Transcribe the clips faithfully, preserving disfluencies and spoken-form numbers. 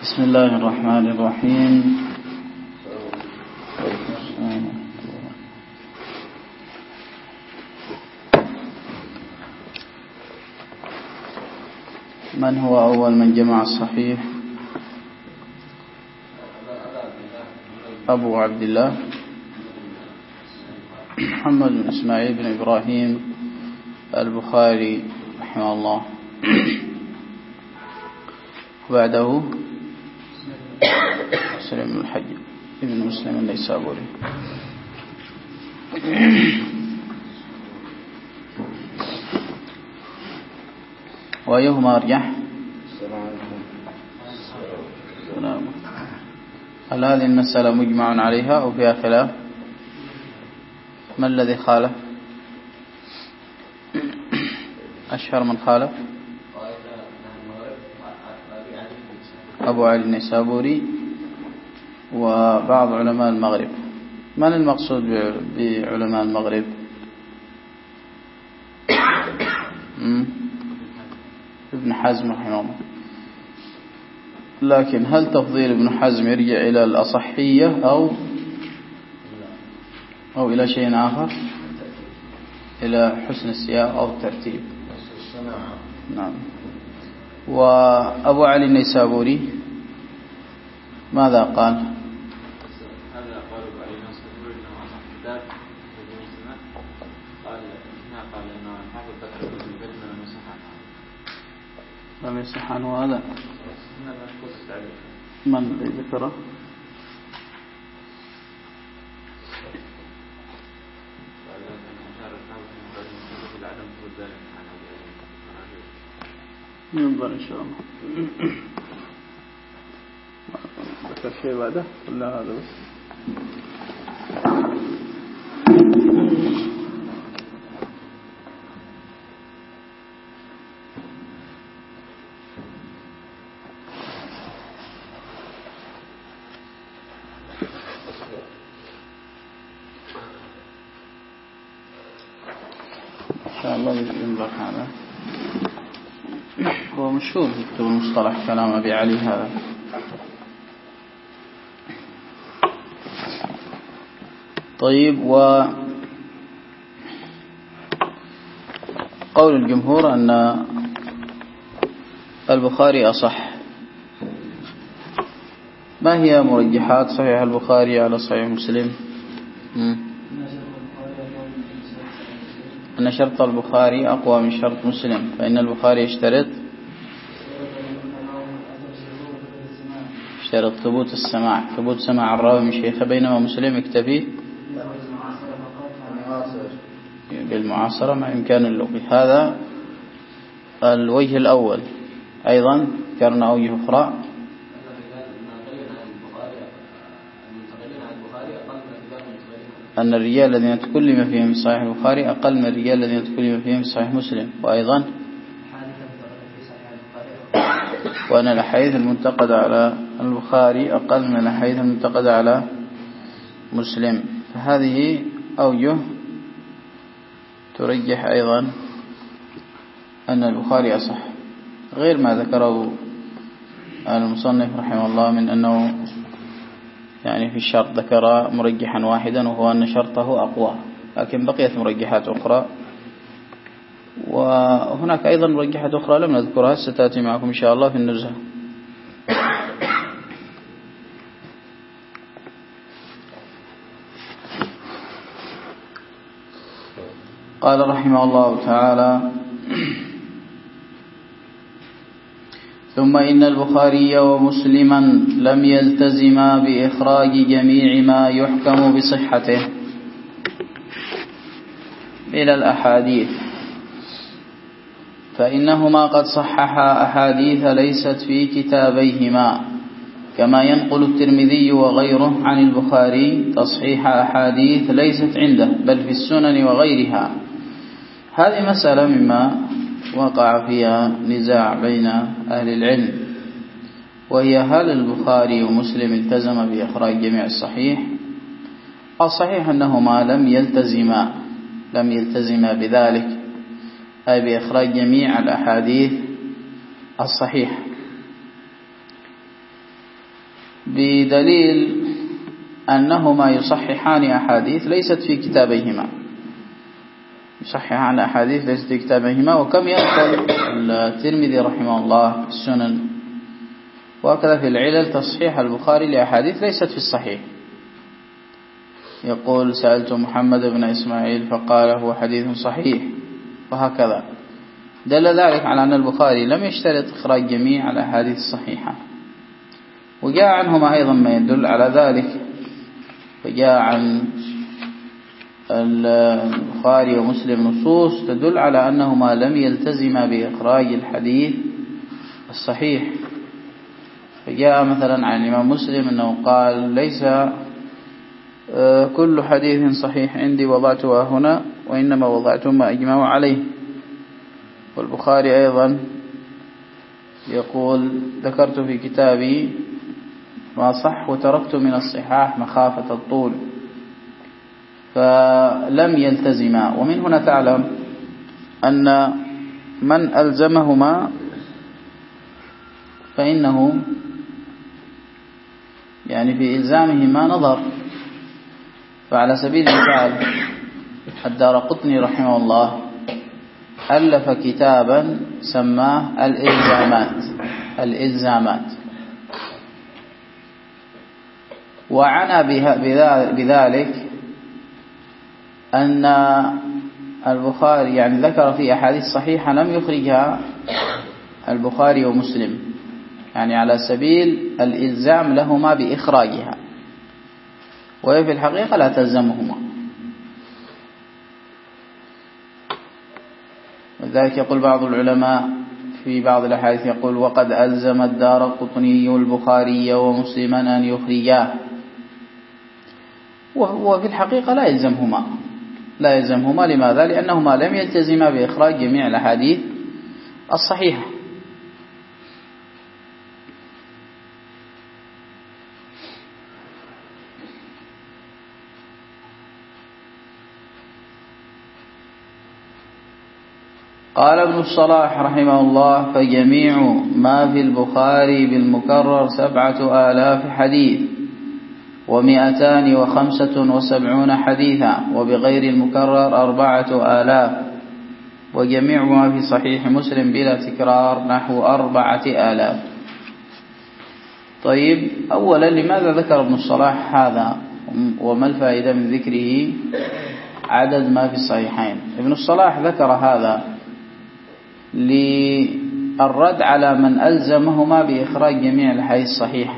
بسم الله الرحمن الرحيم. من هو أول من جمع الصحيح؟ أبو عبد الله محمد بن إسماعيل بن إبراهيم البخاري رحمه الله. وبعده مسلم بن الحج ابن مسلم النيسابوري. وأيهما أرجح؟ هل هذه المسألة مجمع عليها أو فيها خلاف؟ ما الذي خالف؟ أشهر من خالف أبو علي النيسابوري وبعض علماء المغرب. من المقصود بعلماء المغرب؟ ابن حزم رحمه الله. لكن هل تفضيل ابن حزم يرجع إلى الأصحية أو أو إلى شيء آخر، إلى حسن السياق أو الترتيب؟ نعم. وأبو علي النيسابوري ماذا قال؟ هذا قال أبو علي النيسابوري أنه أصح كتاب في المسلمات. قال هنا قال أنه حافظ ذكر في البلد لم يصح عنه. لم يصح عنه هذا؟ هنا مذكور التعليق. من الذي ذكره؟ ينظر إن شاء الله. ذكر شيء بعده ولا هذا بس؟ إن شاء الله ينظر هذا. هو مشهور في كتب المصطلح كلام أبي علي هذا. طيب، وقول الجمهور أن البخاري أصح. ما هي مرجحات صحيح البخاري على صحيح مسلم؟ م? أن شرط البخاري أقوى من شرط مسلم، فإن البخاري يشترط يشترط ثبوت السماع ثبوت سماع الراوي من شيخه، بينما مسلم يكتفي بالمعاصرة مع إمكان اللقي. هذا الوجه الأول. أيضا ذكرنا أوجه أخرى. أن الرجال الذين تكلم فيهم في صحيح البخاري أقل من الرجال الذين تكلم فيهم في صحيح مسلم. وأيضا وأن الأحاديث المنتقدة على البخاري أقل من الأحاديث المنتقدة على مسلم. فهذه أوجه ترجح أيضا أن البخاري أصح، غير ما ذكره المصنف رحمه الله من أنه يعني في الشرط ذكر مرجحا واحدا وهو أن شرطه أقوى، لكن بقيت مرجحات أخرى. وهناك أيضا مرجحات أخرى لم نذكرها، ستأتي معكم إن شاء الله في النزهة. قال رحمه الله تعالى: ثم إن البخاري ومسلما لم يلتزما بإخراج جميع ما يحكم بصحته إلى الأحاديث، فإنهما قد صححا أحاديث ليست في كتابيهما، كما ينقل الترمذي وغيره عن البخاري تصحيح أحاديث ليست عنده بل في السنن وغيرها. هذه مسألة مما وقع فيها نزاع بين أهل العلم، وهي هل البخاري ومسلم التزم بإخراج جميع الصحيح؟ الصحيح أنهما لم يلتزما لم يلتزما بذلك، أي بإخراج جميع الأحاديث الصحيحة. بدليل أنهما يصححان أحاديث ليست في كتابيهما، يصححان أحاديث ليست في كتابيهما. وكم ينقل الترمذي رحمه الله السنن وهكذا في العلل تصحيح البخاري لأحاديث ليست في الصحيح. يقول سألت محمد بن إسماعيل فقال هو حديث صحيح، وهكذا. دل ذلك على أن البخاري لم يشترط إخراج جميع الأحاديث الصحيحة. وجاء عنهما أيضا ما يدل على ذلك، فجاء عن البخاري ومسلم نصوص تدل على أنهما لم يلتزما بإخراج الحديث الصحيح. فجاء مثلا عن الإمام مسلم أنه قال ليس كل حديث صحيح عندي وضعتها هنا، وإنما وضعت ما أجمع عليه. والبخاري أيضا يقول ذكرت في كتابي ما صح وتركت من الصحاح مخافة الطول، فلم يلتزما. ومن هنا تعلم أن من ألزمهما فإنه يعني في إلزامهما نظر. فعلى سبيل المثال الدارقطني رحمه الله ألف كتابا سماه الإلزامات الإلزامات وعنى بذلك أن البخاري يعني ذكر في أحاديث صحيحة لم يخرجها البخاري ومسلم، يعني على سبيل الإلزام لهما بإخراجها، وهي في الحقيقة لا تلزمهما. ولذلك يقول بعض العلماء في بعض الأحاديث يقول وقد ألزم الدارقطني البخاري ومسلما أن يخرجاه، وهو في الحقيقة لا يلزمهما لا يلزمهما لماذا؟ لأنهما لم يلتزما بإخراج جميع الأحاديث الصحيحة. قال ابن الصلاح رحمه الله فجميع ما في البخاري بالمكرر سبعة آلاف حديث ومئتان وخمسة وسبعون حديثا، وبغير المكرر أربعة آلاف، وجميع ما في صحيح مسلم بلا تكرار نحو أربعة آلاف. طيب، أولا لماذا ذكر ابن الصلاح هذا وما الفائدة من ذكره عدد ما في الصحيحين؟ ابن الصلاح ذكر هذا للرد على من ألزمهما بإخراج جميع الحديث الصحيحة،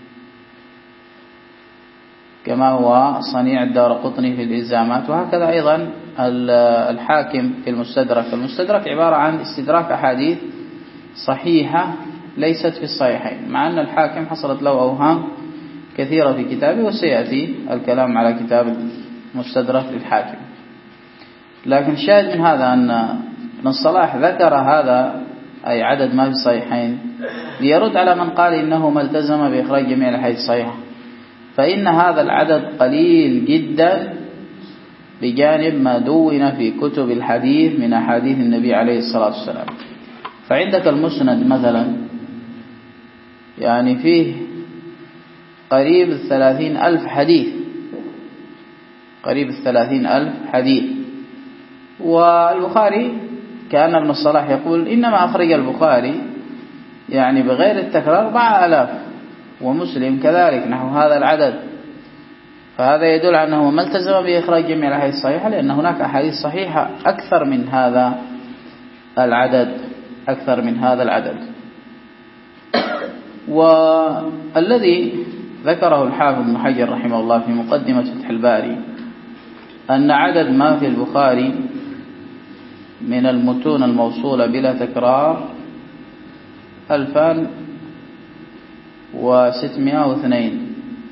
كما هو صنيع الدارقطني في الإلزامات، وهكذا أيضا الحاكم في المستدرك. المستدرك عبارة عن استدراك أحاديث صحيحة ليست في الصحيحين، مع أن الحاكم حصلت له أوهام كثيرة في كتابه، وسيأتي الكلام على كتاب المستدرك للحاكم. لكن الشاهد من هذا أن ابن الصلاح ذكر هذا أي عدد ما في الصحيحين ليرد على من قال إنه ما التزم بإخراج جميع الحديث الصحيحة، فإن هذا العدد قليل جدا بجانب ما دون في كتب الحديث من أحاديث النبي عليه الصلاة والسلام. فعندك المسند مثلا يعني فيه قريب الثلاثين ألف حديث قريب الثلاثين ألف حديث والبخاري كان ابن الصلاح يقول إنما أخرج البخاري يعني بغير التكرار أربعة آلاف، ومسلم كذلك نحو هذا العدد. فهذا يدل على أنه ما التزم بإخراج جميع الأحاديث الصحيحة، لأن هناك أحاديث صحيحة أكثر من هذا العدد أكثر من هذا العدد. والذي ذكره الحافظ ابن حجر رحمه الله في مقدمة فتح الباري أن عدد ما في البخاري من المتون الموصولة بلا تكرار ألفان وستمائة واثنين،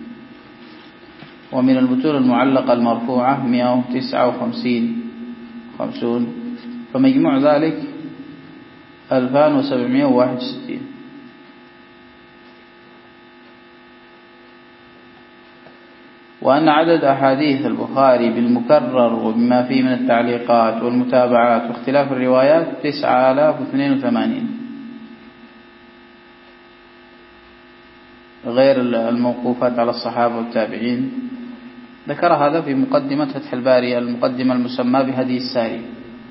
ومن المتون المعلقة المرفوعة مئة وتسعة وخمسين خمسون، فمجموع ذلك ألفان وسبعمائة وواحد وستين. وأن عدد أحاديث البخاري بالمكرر وبما فيه من التعليقات والمتابعات واختلاف الروايات تسعة، تسعة آلاف واثنين وثمانين. غير الموقوفات على الصحابة والتابعين. ذكر هذا في مقدمة فتح الباري، المقدمة المسمى بهدي الساري،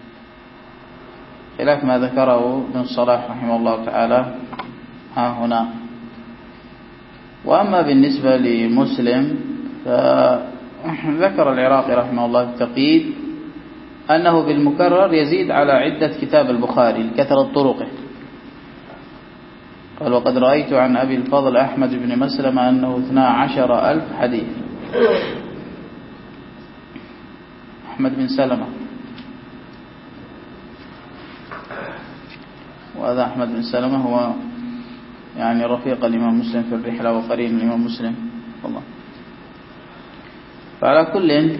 خلاف ما ذكره ابن الصلاح رحمه الله تعالى ها هنا. وأما بالنسبة لمسلم فذكر العراقي رحمه الله في التقييد أنه بالمكرر يزيد على عدة كتاب البخاري لكثرة طرقه. قال وقد رأيت عن أبي الفضل أحمد بن مسلمة أنه اثنا عشر ألف حديث. أحمد بن سلمة، وهذا أحمد بن سلمة هو يعني رفيق الإمام مسلم في الرحلة وقرين الإمام مسلم والله. فعلى كل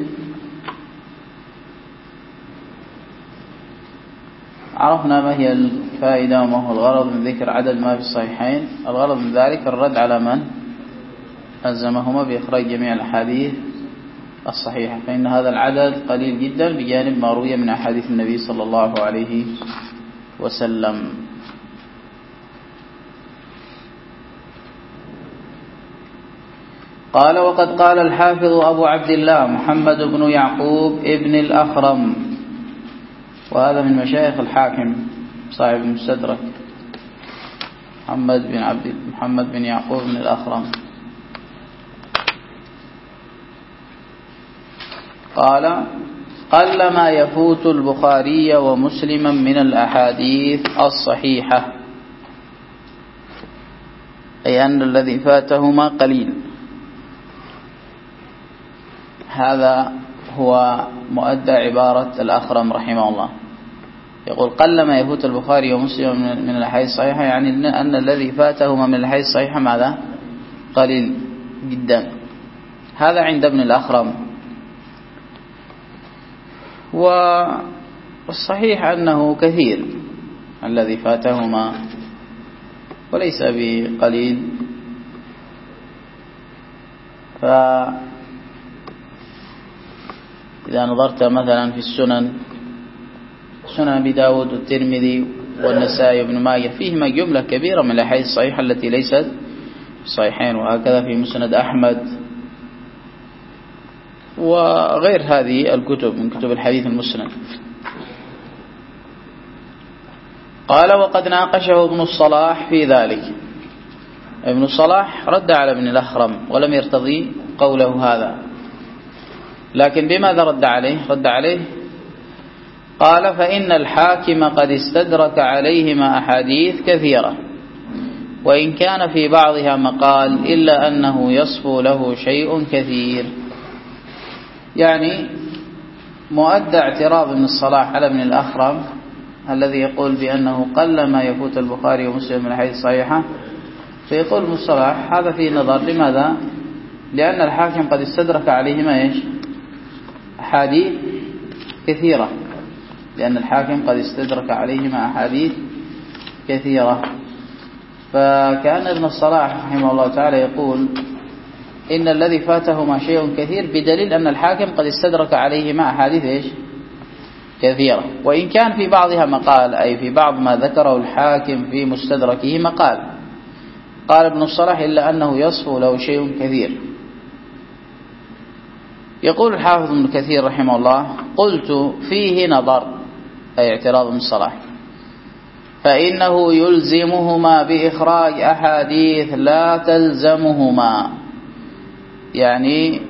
عرفنا ما هي الفائدة وما هو الغرض من ذكر عدد ما في الصحيحين. الغرض من ذلك الرد على من ألزمهما بإخراج جميع الأحاديث الصحيحة، فإن هذا العدد قليل جدا بجانب ما روي من أحاديث النبي صلى الله عليه وسلم. قال وقد قال الحافظ أبو عبد الله محمد بن يعقوب ابن الأخرم، وهذا من مشايخ الحاكم صاحب المستدرك، محمد بن عبد محمد بن يعقوب بن الأخرم، قال قل ما يفوت البخاري ومسلما من الأحاديث الصحيحة، أي أن الذي فاتهما قليل. هذا هو مؤدى عبارة الأخرم رحمه الله، يقول قل ما يفوت البخاري ومسلم من الأحاديث الصحيحة، يعني أن الذي فاتهما من الأحاديث الصحيحة ماذا؟ قليل جدا. هذا عند ابن الأخرم. والصحيح أنه كثير الذي فاتهما وليس بقليل. فإذا نظرت مثلا في السنن، سنن أبي داود والترمذي والنسائي وابن ماجه فيهما جملة كبيرة من الأحاديث الصحيحة التي ليست صحيحين، وهكذا في مسند أحمد وغير هذه الكتب من كتب الحديث المسند. قال وقد ناقشه ابن الصلاح في ذلك. ابن الصلاح رد على ابن الأخرم ولم يرتضي قوله هذا، لكن بماذا رد عليه؟ رد عليه قال فإن الحاكم قد استدرك عليهما أحاديث كثيرة، وإن كان في بعضها مقال إلا أنه يصفو له شيء كثير. يعني مؤدى اعتراض ابن الصلاح على ابن الأخرم الذي يقول بأنه قل ما يفوت البخاري ومسلم من الحديث الصحيحة، فيقول ابن الصلاح هذا فيه نظر. لماذا؟ لأن الحاكم قد استدرك عليهما إيش؟ أحاديث كثيرة، لأن الحاكم قد استدرك عليهما أحاديث كثيرة. فكأن ابن الصلاح رحمه الله تعالى يقول إن الذي فاتهما شيء كثير بدليل أن الحاكم قد استدرك عليهما أحاديث إيش؟ كثيرة، وإن كان في بعضها مقال، أي في بعض ما ذكره الحاكم في مستدركه مقال. قال ابن الصلاح إلا أنه يصفو له شيء كثير. يقول الحافظ ابن كثير رحمه الله قلت فيه نظر، أي اعتراض ابن الصلاح، فإنه يلزمهما بإخراج أحاديث لا تلزمهما. يعني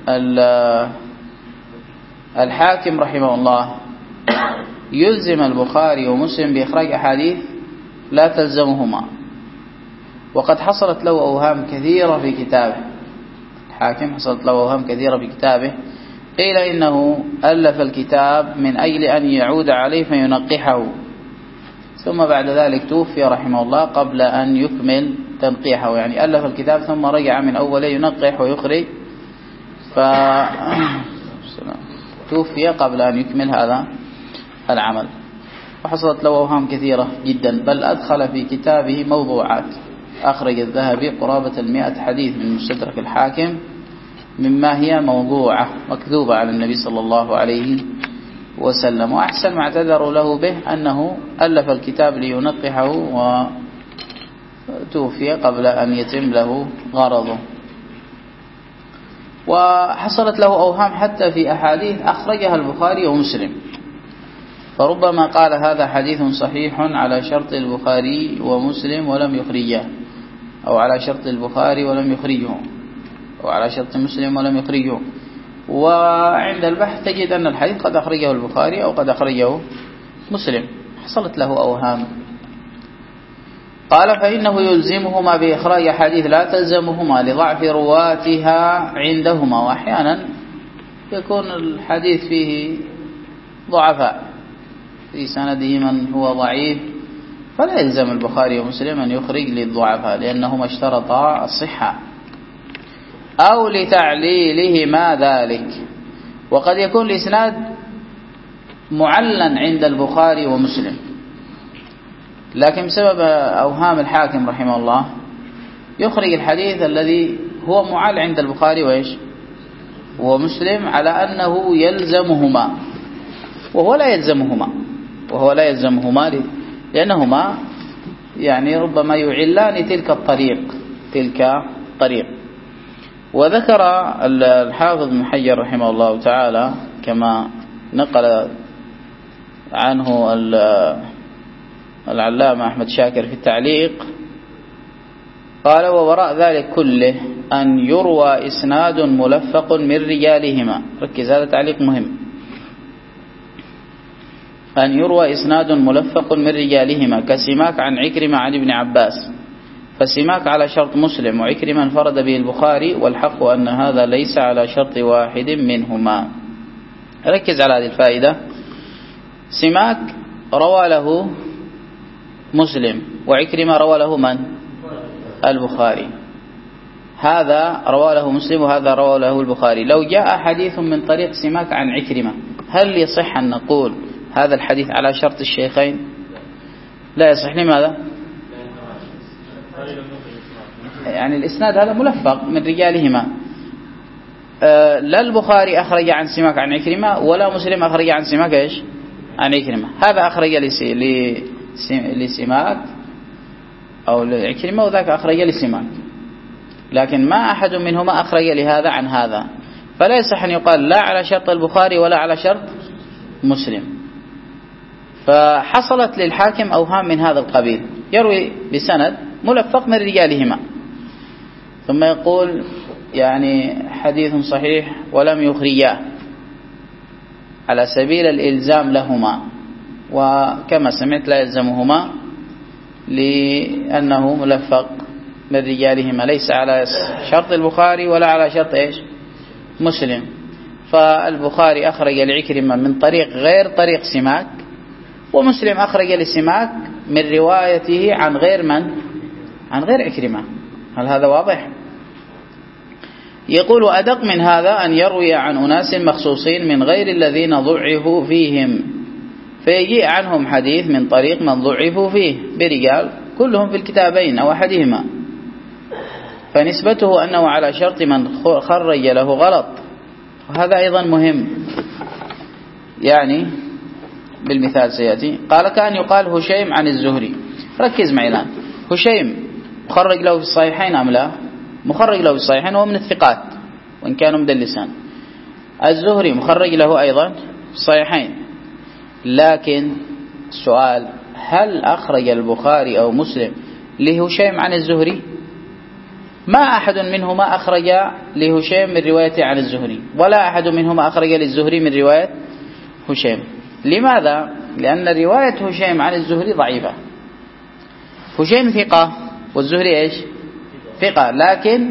الحاكم رحمه الله يلزم البخاري ومسلم بإخراج أحاديث لا تلزمهما، وقد حصلت له أوهام كثيرة في كتابه. الحاكم حصلت له أوهام كثيرة في كتابه، قيل إنه ألف الكتاب من أجل أن يعود عليه فينقحه، ثم بعد ذلك توفي رحمه الله قبل أن يكمل تنقيحه. يعني ألف الكتاب ثم رجع من أوله ينقح ويخرج، فتوفي قبل أن يكمل هذا العمل، وحصلت له أوهام كثيرة جدا. بل أدخل في كتابه موضوعات، أخرج الذهبي قرابة المئة حديث من مستدرك الحاكم مما هي موضوعة مكذوبة على النبي صلى الله عليه وسلم. وأحسن ما اعتذروا له به أنه ألف الكتاب لينقحه توفي قبل أن يتم له غرضه. وحصلت له أوهام حتى في أحاديث أخرجها البخاري ومسلم، فربما قال هذا حديث صحيح على شرط البخاري ومسلم ولم يخرجه، أو على شرط البخاري ولم يخرجه، أو على شرط مسلم ولم يخرجه، وعند البحث تجد أن الحديث قد أخرجه البخاري أو قد أخرجه مسلم، حصلت له أوهام. قال فإنه يلزمهما بإخراج حديث لا تلزمهما لضعف رواتها عندهما، وأحيانا يكون الحديث فيه ضعفاء في سنده من هو ضعيف، فلا يلزم البخاري ومسلم أن يخرج للضعفاء لأنهما اشترطا الصحة، أو لتعليلهما ذلك. وقد يكون الإسناد معلن عند البخاري ومسلم، لكن بسبب أوهام الحاكم رحمه الله يخرج الحديث الذي هو معل عند البخاري وإيش ومسلم على أنه يلزمهما، وهو لا يلزمهما وهو لا يلزمهما لأنهما يعني ربما يعلان تلك الطريق تلك الطريق. وذكر الحافظ ابن حجر رحمه الله تعالى كما نقل عنه العلامة أحمد شاكر في التعليق، قال ووراء ذلك كله أن يروى إسناد ملفق من رجالهما. ركز، هذا تعليق مهم. أن يروى إسناد ملفق من رجالهما كسماك عن عكرمة عن ابن عباس، فسماك على شرط مسلم وعكرمة انفرد به البخاري، والحق أن هذا ليس على شرط واحد منهما. ركز على هذه الفائدة. سماك روى له مسلم، وعكرمة روى له من؟ البخاري. هذا روى له مسلم وهذا روى له البخاري. لو جاء حديث من طريق سماك عن عكرمة، هل يصح أن نقول هذا الحديث على شرط الشيخين؟ لا يصح. لماذا؟ يعني الإسناد هذا ملفق من رجالهما، أه لا البخاري أخرج عن سماك عن عكرمة ولا مسلم أخرج عن سماك إيش عن عكرمة. هذا أخرج لسماك أو لعكرمة وذاك أخرج لسماك، لكن ما أحد منهما أخرج لهذا عن هذا، فلا يصح أن يقال لا على شرط البخاري ولا على شرط مسلم. فحصلت للحاكم أوهام من هذا القبيل، يروي بسند ملفق من رجالهما ثم يقول يعني حديث صحيح ولم يخرجاه على سبيل الإلزام لهما، وكما سمعت لا يلزمهما لأنه ملفق من رجالهما، ليس على شرط البخاري ولا على شرط إيش مسلم. فالبخاري أخرج لعكرمة من طريق غير طريق سماك، ومسلم أخرج لسماك من روايته عن غير من؟ عن غير عكرمة. هل هذا واضح؟ يقول أدق من هذا أن يروي عن أناس مخصوصين من غير الذين ضعفوا فيهم، فيجيء عنهم حديث من طريق من ضعفوا فيه برجال كلهم في الكتابين أو أحدهما، فنسبته أنه على شرط من خرج له غلط. وهذا أيضا مهم، يعني بالمثال سيأتي. قال كان يقال هشيم عن الزهري. ركز معي الآن. هشيم مخرج له في الصحيحين أم لا؟ مخرج له في الصحيحين، هو من الثقات وإن كانوا مدلسان. الزهري مخرج له أيضا في الصحيحين، لكن السؤال هل أخرج البخاري أو مسلم لهشيم عن الزهري؟ ما أحد منهما أخرج لهشيم من روايته عن الزهري، ولا أحد منهما أخرج للزهري من رواية هشيم. لماذا؟ لأن رواية هشيم عن الزهري ضعيفة. هشيم ثقة والزهري إيش؟ ثقة، لكن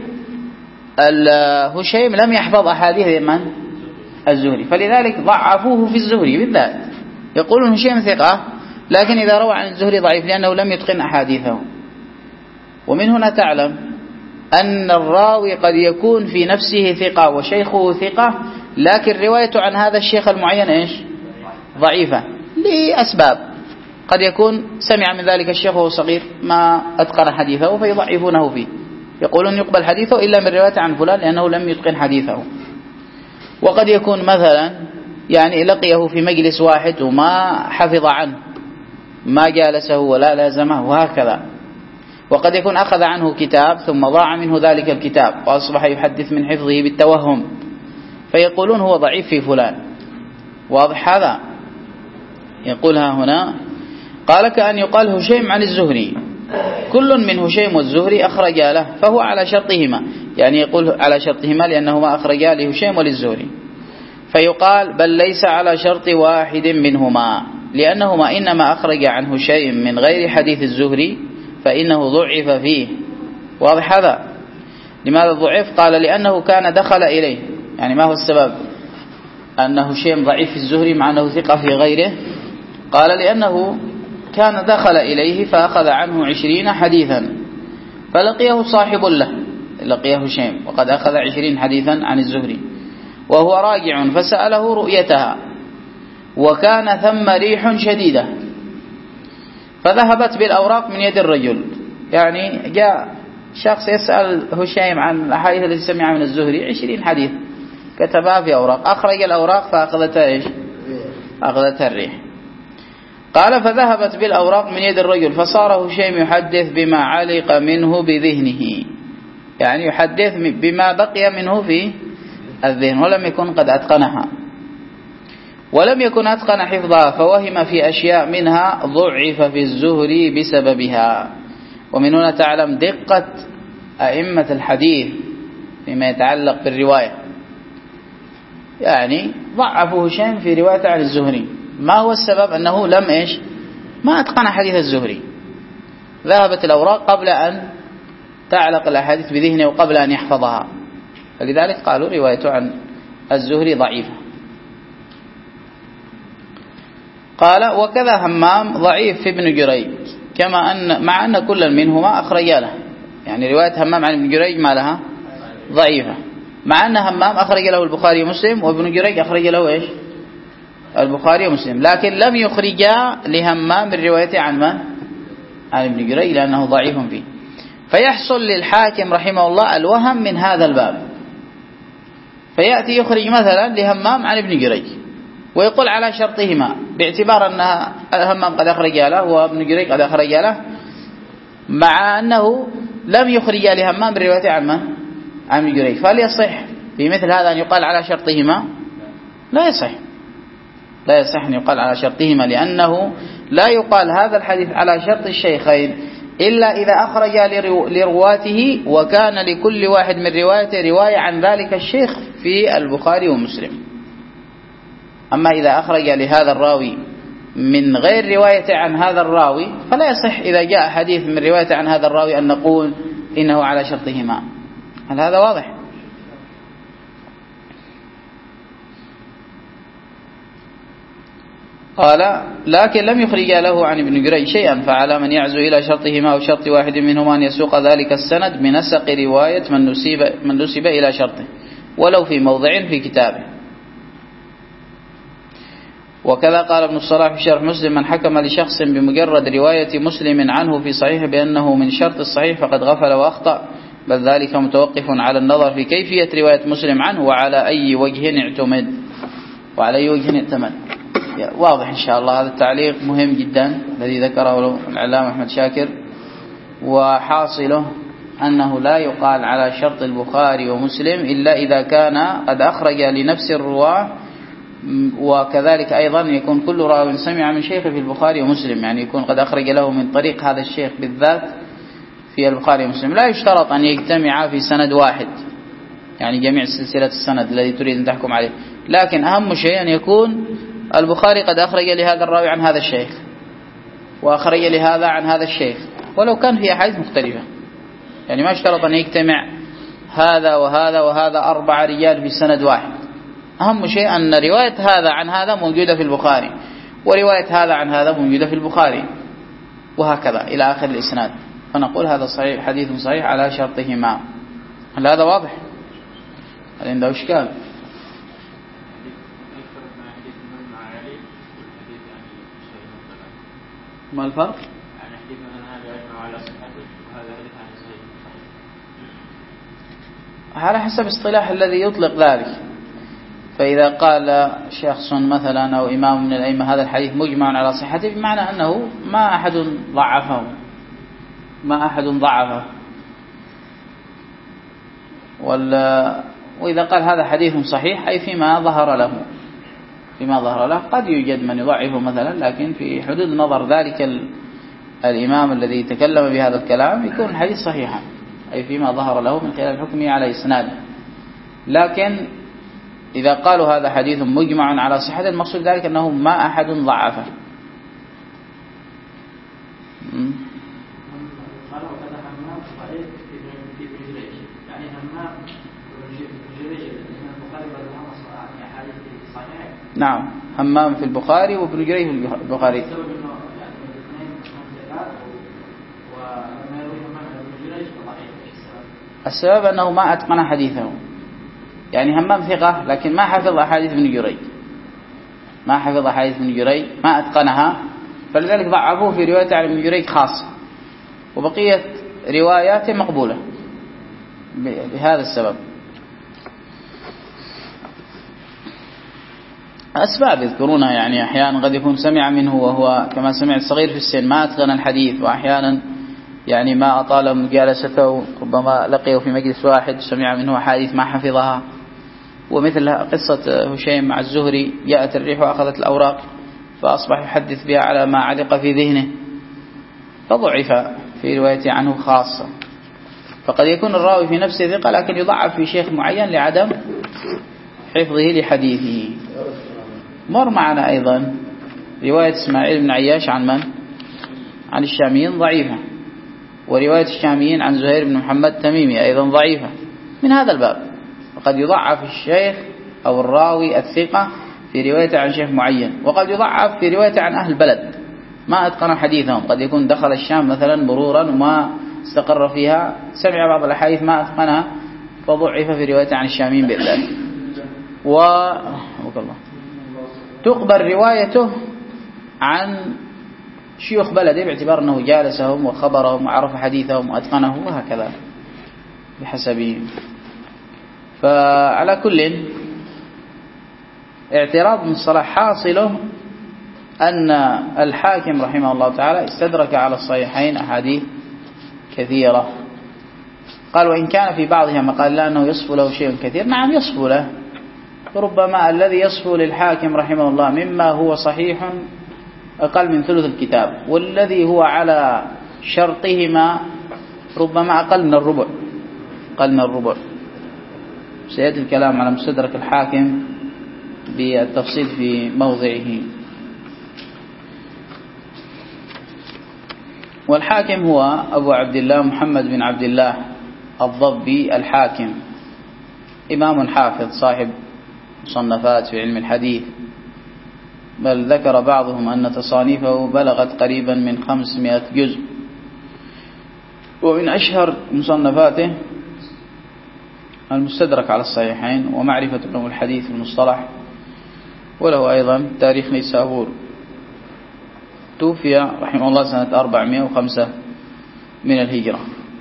هشيم لم يحفظ أحاديث من؟ الزهري، فلذلك ضعفوه في الزهري بالذات. يقولون هشيم ثقة، لكن إذا روى عن الزهري ضعيف لأنه لم يتقن أحاديثه. ومن هنا تعلم أن الراوي قد يكون في نفسه ثقة وشيخه ثقة، لكن روايته عن هذا الشيخ المعين إيش؟ ضعيفة لأسباب. قد يكون سمع من ذلك الشيخ وهو صغير ما أتقن حديثه فيضعفونه فيه، يقولون يقبل حديثه إلا من رواية عن فلان لأنه لم يتقن حديثه. وقد يكون مثلا يعني لقيه في مجلس واحد وما حفظ عنه، ما جالسه ولا لازمه وهكذا، وقد يكون أخذ عنه كتاب ثم ضاع منه ذلك الكتاب وأصبح يحدث من حفظه بالتوهم، فيقولون هو ضعيف في فلان. واضح هذا؟ يقولها هنا قال كأن يقال هشيم عن الزهري، كل من هشيم والزهري أخرج له فهو على شرطهما، يعني يقول على شرطهما لأنهما أخرجا لهشيم وللزهري، فيقال بل ليس على شرط واحد منهما لأنهما إنما أخرج عن هشيم من غير حديث الزهري فإنه ضعف فيه. واضح هذا؟ لماذا ضعف؟ قال لأنه كان دخل إليه. يعني ما هو السبب أن هشيم ضعيف في الزهري مع أنه ثقة في غيره؟ قال لأنه كان دخل إليه فأخذ عنه عشرين حديثا فلقيه صاحب له، لقيه هشيم وقد أخذ عشرين حديثا عن الزهري وهو راجع فسأله رؤيتها وكان ثم ريح شديدة فذهبت بالأوراق من يد الرجل. يعني جاء شخص يسأل هشيم عن الأحاديث التي سمعها من الزهري عشرين حديث كتبها في أوراق، أخرج الأوراق فأخذتها إيش؟ أخذتها الريح. قال فذهبت بالأوراق من يد الرجل فصار هشيم يحدث بما علق منه بذهنه، يعني يحدث بما بقي منه في الذهن ولم يكن قد أتقنها، ولم يكن أتقن حفظها فوهم في أشياء منها ضعف في الزهري بسببها. ومن هنا تعلم دقة أئمة الحديث فيما يتعلق بالرواية، يعني ضعفوا هشيم في رواية عن الزهري. ما هو السبب؟ أنه لم إيش؟ ما أتقن حديث الزهري، ذهبت الأوراق قبل أن تعلق الأحاديث بذهنه وقبل أن يحفظها، فلذلك قالوا روايته عن الزهري ضعيفة. قال وكذا همام ضعيف في ابن جريج كما أن مع أن كل منهما أخرج له، يعني رواية همام عن ابن جريج ما لها ضعيفة، مع أن همام أخرج له البخاري ومسلم وابن جريج أخرج له إيش؟ البخاري ومسلم، لكن لم يخرجا لهمام الرواية عن من؟ عن ابن جريج لأنه ضعيف فيه. فيحصل للحاكم رحمه الله الوهم من هذا الباب، فيأتي يخرج مثلا لهمام عن ابن جريج ويقول على شرطهما باعتبار أن همام قد أخرج له وابن جريج قد أخرج له، مع أنه لم يخرج لهمام الرواية عن من؟ عن ابن جريج. فهل يصح في مثل هذا أن يقال على شرطهما؟ لا يصح، لا يصح أن يقال على شرطهما، لأنه لا يقال هذا الحديث على شرط الشيخين إلا إذا أخرج لرواته وكان لكل واحد من روايته رواية عن ذلك الشيخ في البخاري ومسلم. أما إذا أخرج لهذا الراوي من غير رواية عن هذا الراوي فلا يصح إذا جاء حديث من رواية عن هذا الراوي أن نقول إنه على شرطهما. هل هذا واضح؟ قال لكن لم يخرج له عن ابن جريج شيئا، فعلى من يعزو إلى شرطهما أو شرط واحد منهما أن يسوق ذلك السند بنسق رواية من نسب, من نسب إلى شرطه ولو في موضع في كتابه. وكذا قال ابن الصلاح في شرح مسلم من حكم لشخص بمجرد رواية مسلم عنه في صحيح بأنه من شرط الصحيح فقد غفل وأخطأ، بل ذلك متوقف على النظر في كيفية رواية مسلم عنه وعلى أي وجه اعتمد وعلى أي وجه اعتمد. واضح إن شاء الله. هذا التعليق مهم جدا الذي ذكره العلامة أحمد شاكر، وحاصله أنه لا يقال على شرط البخاري ومسلم إلا إذا كان قد أخرج لنفس الرواة، وكذلك أيضا يكون كل راوي سمع من شيخ في البخاري ومسلم، يعني يكون قد أخرج له من طريق هذا الشيخ بالذات في البخاري ومسلم. لا يشترط أن يجتمع في سند واحد، يعني جميع سلسلة السند الذي تريد أن تحكم عليه، لكن أهم شيء أن يكون البخاري قد أخرج لهذا الراوي عن هذا الشيخ وأخرج لهذا عن هذا الشيخ، ولو كان في أحاديث مختلفة، يعني ما اشترط أن يجتمع هذا وهذا وهذا أربع رجال في سند واحد. أهم شيء أن رواية هذا عن هذا موجودة في البخاري ورواية هذا عن هذا موجودة في البخاري، وهكذا إلى آخر الإسناد، فنقول هذا صحيح حديث صحيح على شرطهما. هل هذا واضح؟ هل عنده إشكال؟ ما الفرق؟ يعني حديث من هذا يجمع على صحته وهذا حديث عن صحيح على حسب اصطلاح الذي يطلق ذلك. فإذا قال شخص مثلا أو إمام من الأئمة هذا الحديث مجمع على صحته بمعنى أنه ما أحد ضعفه، ما أحد ضعفه، وإذا قال هذا حديث صحيح أي فيما ظهر له، فيما ظهر له. قد يوجد من يضعفه مثلا، لكن في حدود نظر ذلك الإمام الذي تكلم بهذا الكلام يكون الحديث صحيحا، أي فيما ظهر له من خلال حكمه على إسناده. لكن إذا قالوا هذا حديث مجمع على صحته، المقصود ذلك أنه ما أحد ضعفه. نعم، همام في البخاري وابن جريج في البخاري. السبب أنه ما أتقن حديثه، يعني همام ثقة لكن ما حفظ أحاديث ابن جريج، ما حفظ أحاديث ابن جريج، ما أتقنها، فلذلك ضعفوه في رواية عن ابن جريج خاصة، وبقية رواياته مقبولة بهذا السبب. أسباب يذكرونها، يعني أحيانا قد يكون سمع منه وهو كما سمع صغير في السن ما أتقن الحديث، وأحيانا يعني ما أطال مجالسته، ربما لقيه في مجلس واحد سمع منه حديث ما حفظها. ومثل قصة هشيم مع الزهري، جاءت الريح وأخذت الأوراق فأصبح يحدث بها على ما علق في ذهنه، فضعف في روايته عنه خاصة. فقد يكون الراوي في نفسه ثقة لكن يضعف في شيخ معين لعدم حفظه لحديثه. مر معنا أيضا رواية إسماعيل بن عياش عن من؟ عن الشاميين ضعيفة، ورواية الشاميين عن زهير بن محمد تميمي أيضا ضعيفة من هذا الباب. وقد يضعف الشيخ أو الراوي الثقة في روايته عن شيخ معين، وقد يضعف في روايته عن أهل البلد ما أتقن حديثهم. قد يكون دخل الشام مثلا مرورا وما استقر فيها، سمع بعض الأحاديث ما أتقنها فضعف في روايته عن الشاميين بذلك. و تقبل روايته عن شيوخ بلده باعتبار أنه جالسهم وخبرهم وعرف حديثهم وأتقنه، وهكذا بحسبهم. فعلى كل اعتراض من الصلاح حاصله أن الحاكم رحمه الله تعالى استدرك على الصحيحين أحاديث كثيرة. قال وإن كان في بعضها ما قال لا أنه يصف له شيء كثير، نعم يصف له، ربما الذي يصف للحاكم رحمه الله مما هو صحيح أقل من ثلث الكتاب، والذي هو على شرطهما ربما أقل من الربع أقل من الربع. سيأتي الكلام على مستدرك الحاكم بالتفصيل في موضعه. والحاكم هو أبو عبد الله محمد بن عبد الله الضبي الحاكم، إمام حافظ صاحب مصنفات في علم الحديث، بل ذكر بعضهم أن تصانيفه بلغت قريبا من خمسمائة جزء. ومن أشهر مصنفاته المستدرك على الصحيحين ومعرفة علوم الحديث والمصطلح، وله أيضا تاريخ نيسابور. توفي رحمه الله سنة أربعمائة وخمسة من الهجرة.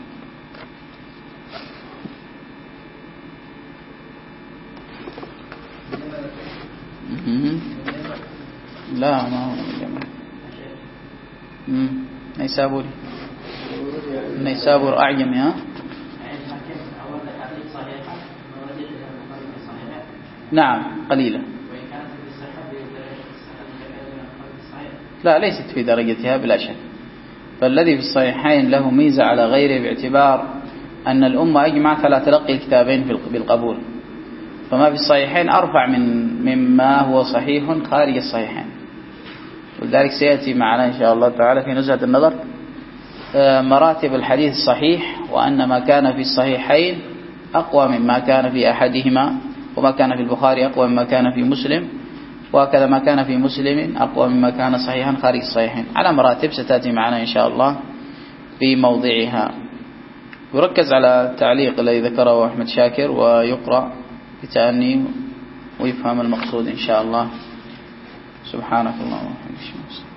لا ما هو امم نيسابوري، نيسابور أعجمي. ها نعم قليلة، لا ليست في درجتها بلا شك. فالذي في الصحيحين له ميزة على غيره باعتبار أن الأمة أجمعت على تلقي الكتابين بالقبول، فما في الصحيحين أرفع من مما هو صحيح خارج الصحيحين. ولذلك سيأتي معنا إن شاء الله تعالى في نزهة النظر مراتب الحديث الصحيح، وأن ما كان في الصحيحين أقوى مما كان في أحدهما، وما كان في البخاري أقوى مما كان في مسلم، وكذا ما كان في مسلم أقوى مما كان صحيحا خارج الصحيحين، على مراتب ستأتي معنا إن شاء الله في موضعها. يركز على التعليق الذي ذكره أحمد شاكر ويقرأ بتأني ويفهم المقصود إن شاء الله. سبحانك اللهم وبحمدك.